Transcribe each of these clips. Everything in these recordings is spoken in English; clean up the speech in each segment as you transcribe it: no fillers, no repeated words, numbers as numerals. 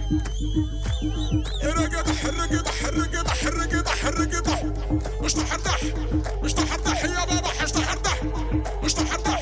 رقدح رقدح رقدح رقدح رقدح مش تحردح مش تحردح يا بابا مش تحردح مش تحردح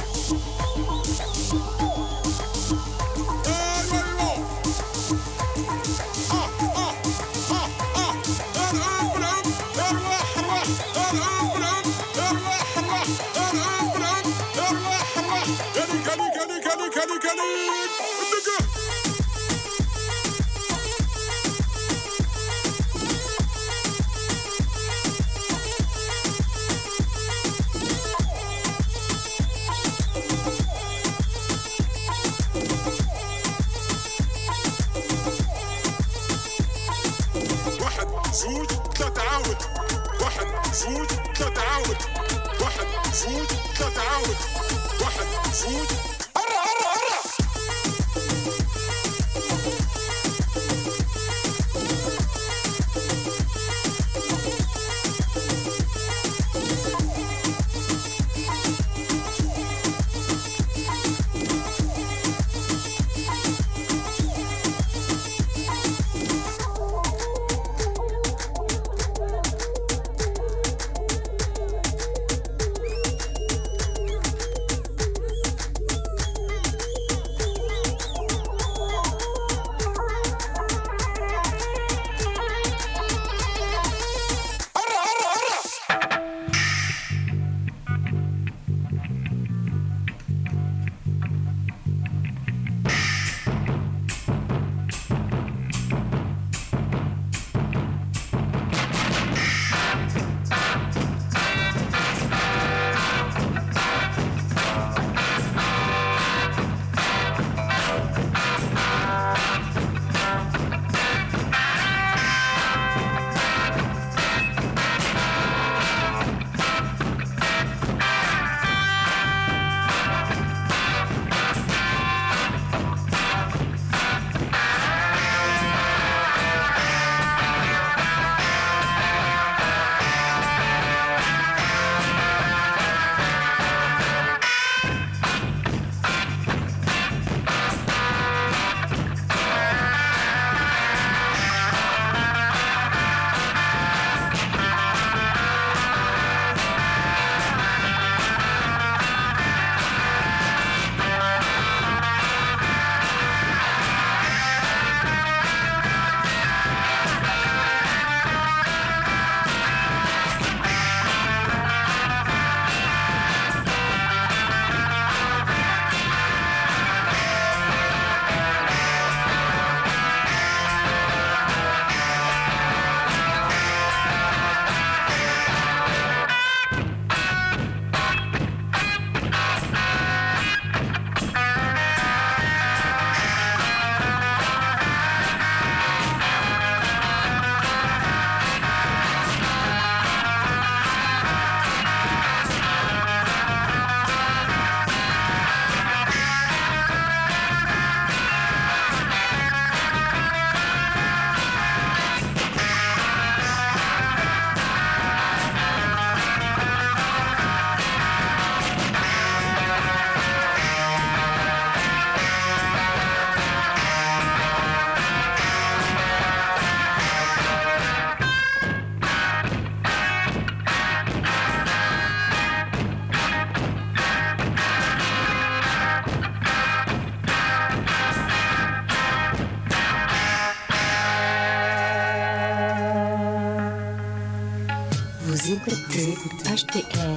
زوج ثلاثة عاود واحد زوج ثلاثة عاود واحد زوج ثلاثة عاود واحد زوج هرا هرا هرا Vous écoutez HTR.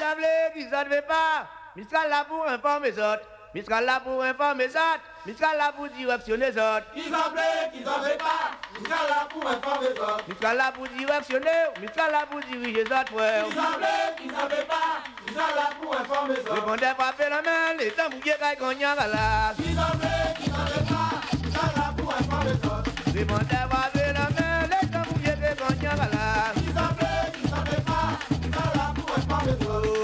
qui s'en fait pas. Mistral là pour informer les autres. Mistral là pour informer les autres. Mistral là pour directionner les autres. Qui s'en fait pas. Mistral là pour informer les autres. Mistral là pour directionner. Mistral là pour diriger les autres frères. Qui s'en fait pas. Mistral là pour informer les autres. Répondez pas faire la main. Les temps bouillés caille cognac à la. Qui s'en fait pas. Mistral là pour informer les autres. Répondez pas faire la main. Les temps bouillés caille cognac à la. Qui s'en fait pas. Mistral là pour informer les autres.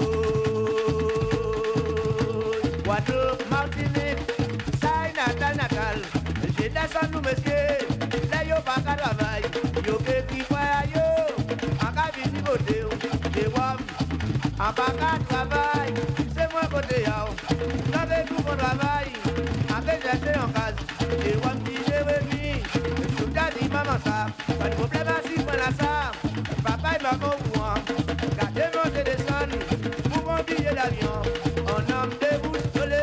Guadeloupe, Martinique, ça y natal. J'ai descendu nous messieurs, là yo pas qu'à travail, yo que qui voit yo, en cas de niveau de j'ai voir, en pas qu'à travail, c'est moi côté yao, j'avais tout mon travail, en fait j'étais en case, j'ai voir petit j'ai remis, je t'ai dit maman ça, pas de problème assis pour la ça, papa et maman ou moi, gardez monter descendre, pour mon billet d'avion, on homme de vous.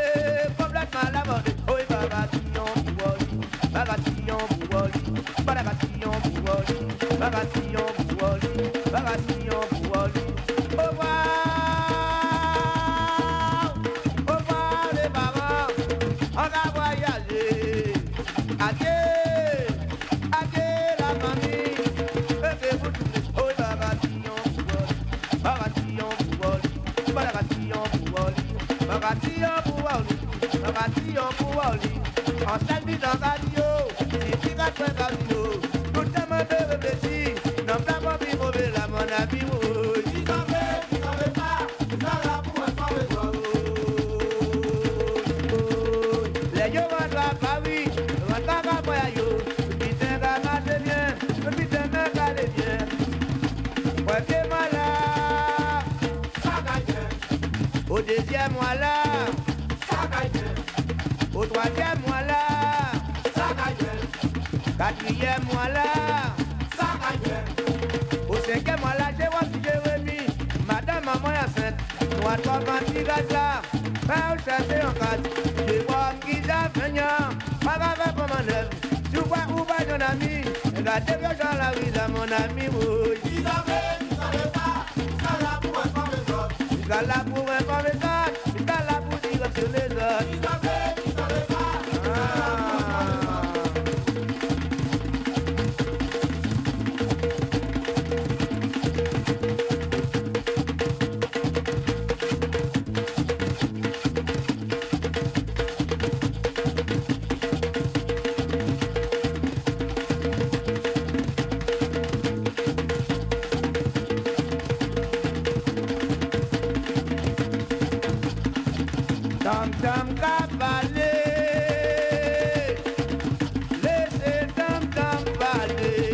Bagation Bouoli, bagation Bouoli, bagation Bouoli, bagation Bouoli. Au revoir les parents, on va voyager. Adieu la famille, que vous tous. Oh bagation Bouoli, bagation Bouoli, bagation Bouoli, bagation Bouoli, bagation Bouoli. En salle dans la radio, si tu vas faire la radio, tout le monde de réfléchir, non pas pour vivre la mon ami. Qui s'en fait pas, ça là pour informer les autres. Les yo rentrent à Paris, rentrent à Boyayo, putain va marcher bien, putain va aller bien. Ouais, que moi là, Ça gagne, au deuxième mois là, ça gagne, au troisième mois là, ça gagne, quatrième mois là, ça gagne. au cinquième mois là, j'ai voir si j'ai remis. Madame maman enceinte, moi trois petits gaz là, pas où chercher en case. J'ai voir qui j'ai venu, pas grave pour mon œuvre. Tu vois où va ton ami, regardez bien dans la rue de mon ami, oui. Qui s'en fait pas, ça là pour informer les autres. Il est là pour informer les autres, il est là pour directionner les autres. Qui s'en fait pas, ça là pour informer les autres. Tam tam cavaler, laissez tam tam parler.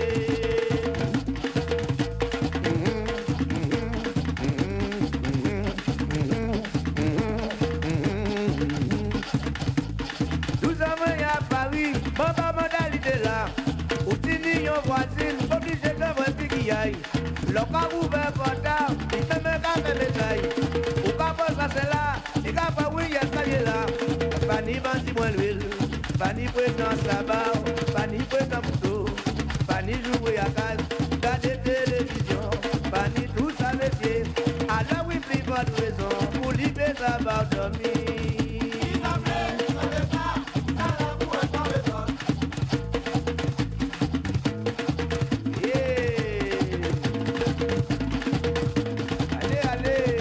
Nous avons à Paris, maman modalité là, où tu n'y en voisine, obligé de voir qui y aille. Le cas ouvert portable, il te met qu'à faire les tailles. Au cas où ça c'est là, il n'y a pas oui, il y a ça y est là. Pas ni venti moins l'huile, pas ni président sabbat, pas ni président couteau, pas ni jouer à case, garder télévision, pas ni tout ça métier. Alors oui, pris votre raison, pour libérer ça va dormir. Qui s'en fait pas, ça là pour informer les autres. Allez, allez.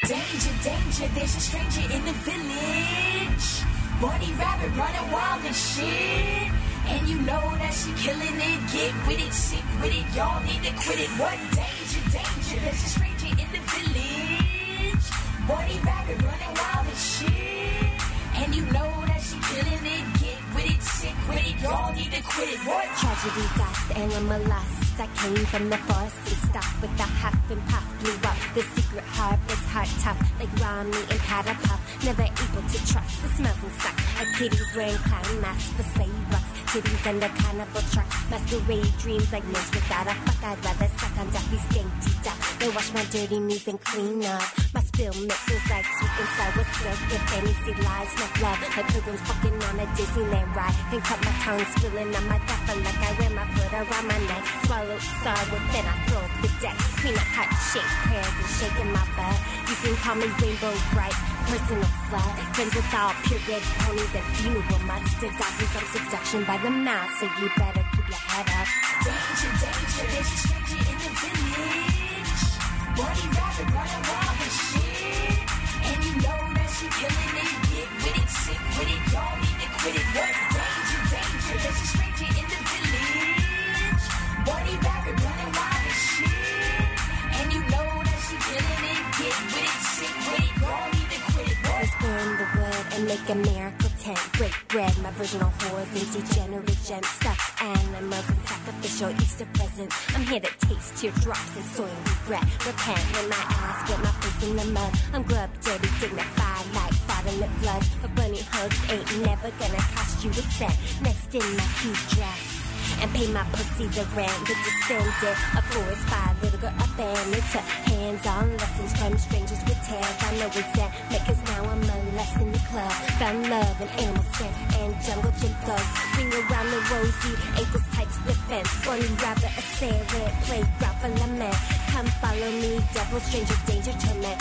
Danger, danger, there's a stranger in the village. Bunny rabbit running wild and shit. And you know that she killing it. Get with it, sick with it, y'all need to quit it. What danger, danger, there's a stranger in the village. Bunny rabbit running wild and shit. And you know that she killing it. Get with it, sick with it, y'all need to quit it. What? Tragedy, dust, animal lust that came from the forest and stuff with the huff and puff blew up. The secret harvest, heart tough, like Romney and Powder Puff. Never able to trust the smells and suck. Like kitties wearing clown masks for sleigh bucks. Titties under carnival trucks. Masquerade dreams like nurse without a fuck. I'd rather suck on Duffy's dainty duck. They wash my dirty knees and clean up. My spill mixes like sweet and sour silk. If any see lies, no love. Like pilgrims fucking on a Disneyland ride. Then cut my tongue spilling on my duffer like I wear my foot around my neck. Swallow sorrow, then I throw up the deck. Clean up heart shape prayers and shaking my butt. You can call me Rainbow Bright, personal slut. Friends with all purebred ponies and funeral mutts. They're dodging some seduction by the mouth, so you better keep your head up. Danger, danger, there's a stranger in the village. Bunny rabbit running wild and shit. And you know that she killing it. Get with it, sick with it, y'all need to quit it. What danger, danger, there's a stranger in the village. Bunny rabbit running wild and shit. And you know that she killing it. Get with it, sick with it, y'all need to quit it. What? Let's burn the wood and make a miracle tent. Break bread, my virginal whores and degenerate gems. Stuffed animals and sacrificial Easter presents. I'm here to taste teardrops and soil regret. Repent when my ass get my face in the mud. I'm grub dirty, dignified like father lip blood. But bunny hugs ain't never gonna cost you a cent. Nest in my cute dress and pay my pussy the rent. The descendant of forest fire, little girl abandoned to hands-on lessons from strangers with tails. I know it's that, because now I'm molesting the club. Found love in animal scent and jungle gym thugs. Ring around the rosy, ankles tight to the fence. Bunny rabbit, a sailor, playground for lament. Come follow me, devil, stranger, danger, torment.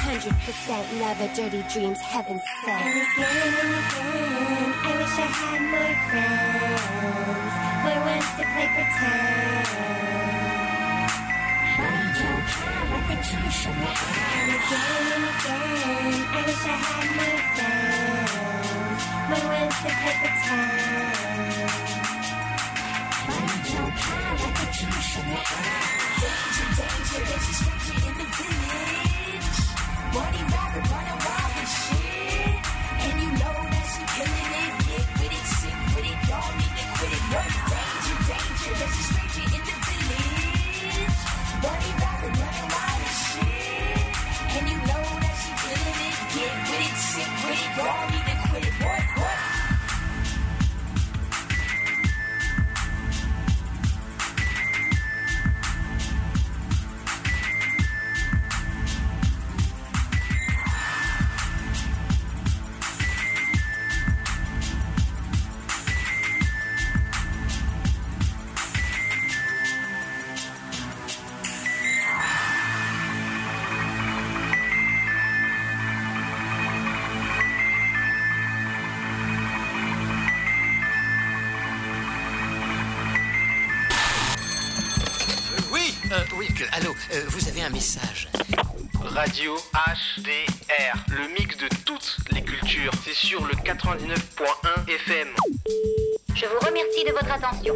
100% love, a dirty dreams, heaven sent. And again, I wish I had more friends. More ones to play pretend. But don't have repetition. And again, I wish I had more friends. More ones to play pretend. But don't have repetition. Danger, danger, there's a stranger in the village. Bunny rabbit running wild and shit. And you know that she killing it. Get with it, sick with it, y'all need to quit it. What danger, danger, there's a stranger in the village. Bunny rabbit running wild and shit. And you know that she killing it. Get with it, sick with it, y'all need to quit it. What? Allô, vous avez un message. Radio HDR, le mix de toutes les cultures. C'est sur le 99.1 FM. Je vous remercie de votre attention.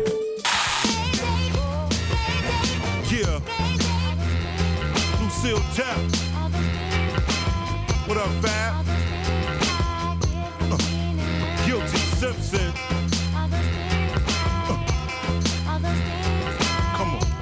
Yeah. Lucille Jack. What up, Fab? Guilty Simpson. Come on.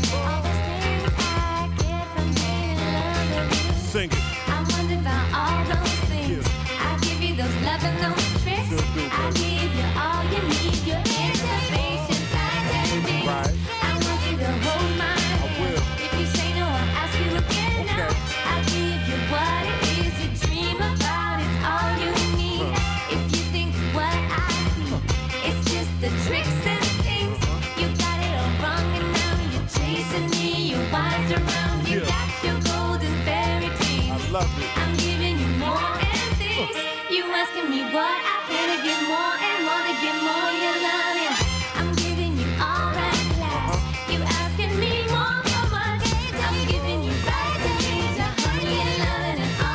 Sing it. I wonder about all those things. I give you those love and those tricks. I give you all you need. Your information, identity. Right. I want you to hold my hand. I will. If you say no, I'll ask you again. Okay. Now I give you what it is you dream about. It's all you need. If you think what I see, it's just the tricks and things. You got it all wrong and now you're chasing me. You're wise around. You got your golden fairy dreams. I love it. I'm giving you more and things. You asking me what I can get more and more to get more. You love it. I'm giving you all that glass. You asking me more for my days. I'm giving you right to me to honey and loving and all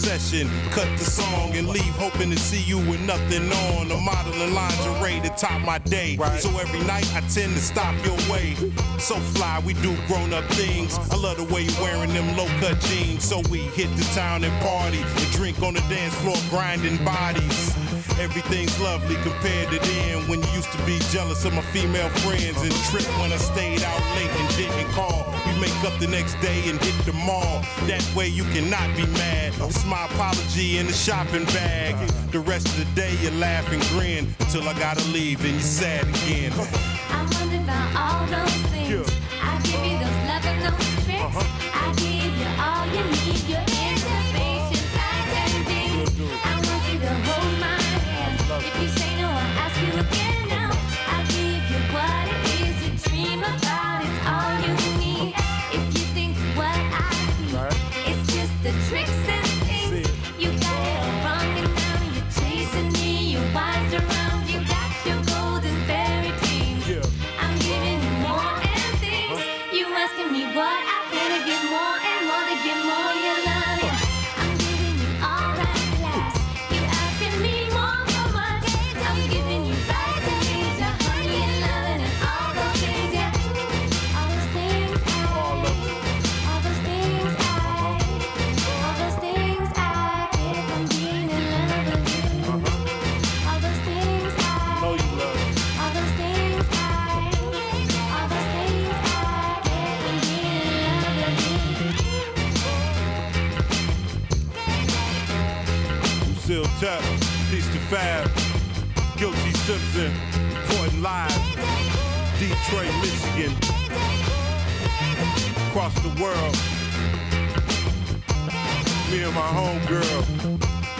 session. Cut the song and leave hoping to see you with nothing on. A modeling lingerie to top my day. So every night I tend to stop your way. So fly, we do grown up things. I love the way you're wearing them low cut jeans. So we hit the town and party and drink on the dance floor, grinding bodies. Everything's lovely compared to then when you used to be jealous of my female friends and trip when I stayed out late and didn't call. We make up the next day and hit the mall. That way you cannot be mad. It's my apology in the shopping bag. The rest of the day you laugh and grin until I gotta leave and you're sad again. I wonder about all those things. I give you those love and those tricks. I give you all you need. Your innovations, things. I want you to hold my hand. If you say no, I'll ask you again now. I'll give you what it is you dream about. It's all you need. If you think what I see is just the tricks and things, you got it all wrong and now you're chasing me. You're wise around. You got your golden fairy dreams. I'm giving you more and things. You asking me what I gotta give more and more to get more. You love it. I'm giving you all that lasts. You asking me more for my days. I'm giving you rice and beans, your honey and loving and all those things. Yeah, all those things. All those things. All those things I get from being in love with you. All those things Know you love it. all those things I get from being in love with you. Seal Tap, Peace to Fab, Guilty Simpson, reporting live, Detroit, Michigan, across the world. Me and my homegirl.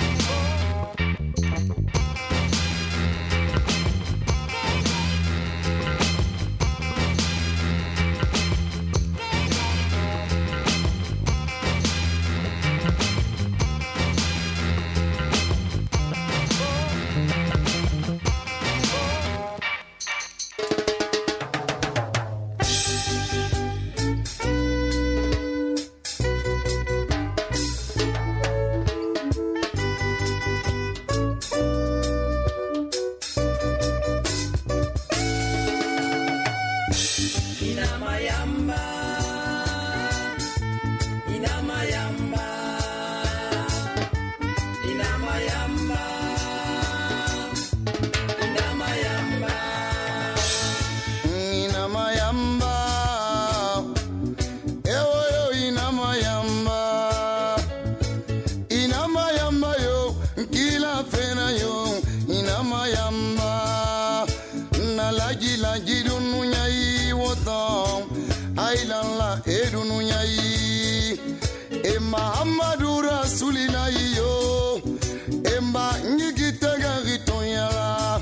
Muhammadu Rasulillahi yo emba ngigitega gitonyala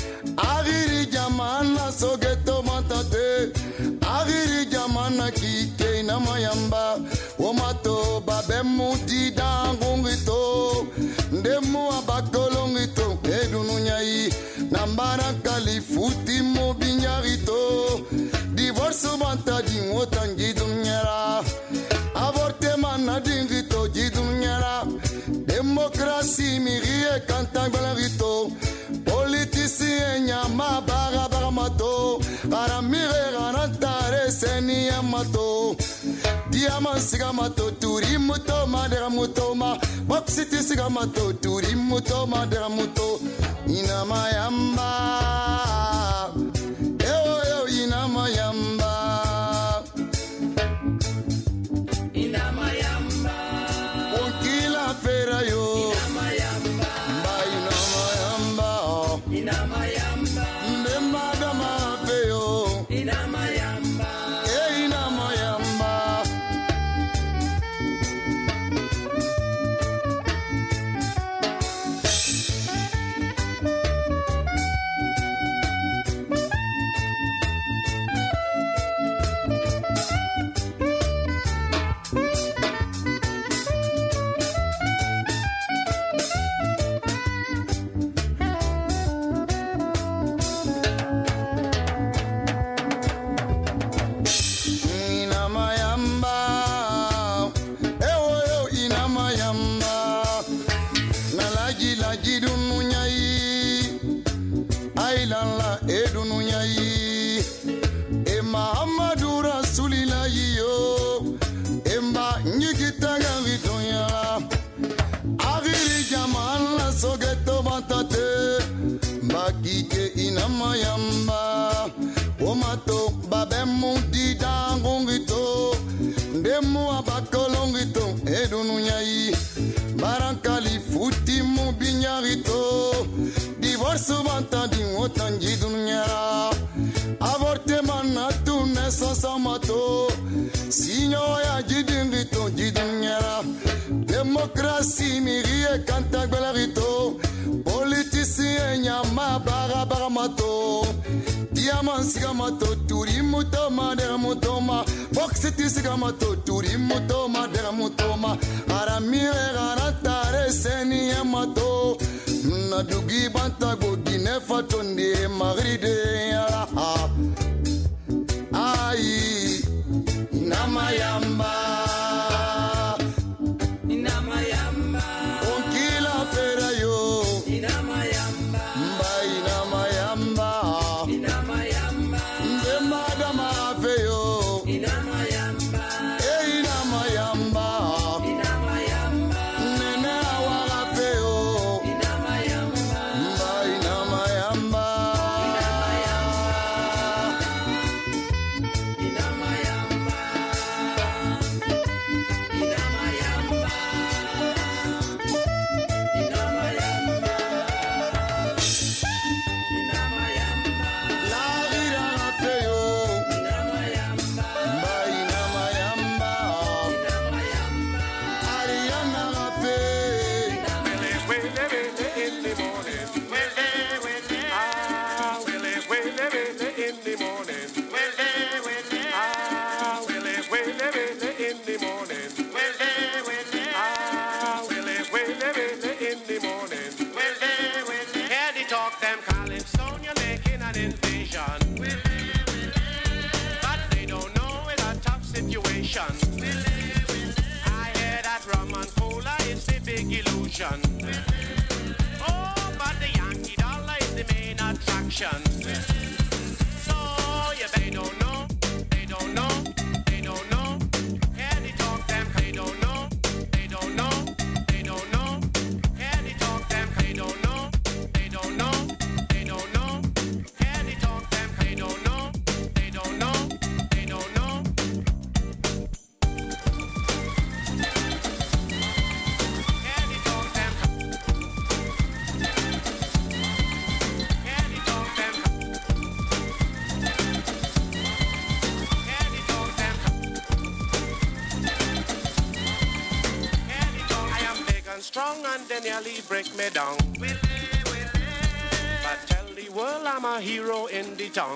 agiri jamana sogeto matate agiri jamana kike na mayamba womato babe muti dangungito ndemu abakolongito edununyai nambara kalifuti mobinyarito divorce banta dingotangi dunyara avortement na dingito jidunyara démocratie mirie kantangbalarito politicien nyama baramato aramire ranantare seni amato diamant sigamato turimuto maderamuto ma boxiti sigamato turimuto maderamuto inamayamba yo inamayamba inamayamba omato babemu didangongito ndemu abakolongito edununyai barankali futimu binyarito divorce bantandi otanji dunyara avortement natu naissance mato signo ya jidingito jidunyara démocratie mirie kantagbelarito politicien nyama barabamato diamant sigamato turimuto maderamutoma boxiti sigamato turimuto maderamutoma aramire garatare seni yamato nadugi bantago dine fatondi magride yara ai namayamba Oh, but the Yankee dollar is the main attraction. So yeah, they don't know, they don't know, they don't know. Hear the talk them, they don't know, they don't know, they don't know. Hear the talk them, they don't know, they don't know, they don't know. Hear the talk them, they don't know, they don't know, they don't know. Strong and they nearly break me down. But tell the world I'm a hero in the town.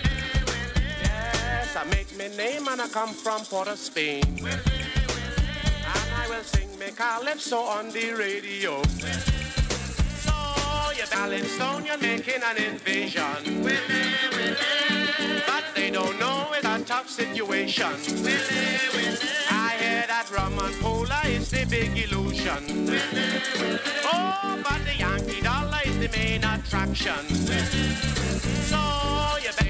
Yes, I make me name and I come from Port of Spain. And I will sing me calypso on the radio. So you Calypso, you're making an invasion. But they don't know it's a tough situation. I hear that rum and cola is the big illusion. Oh, but the Yankee dollar is the main attraction. So you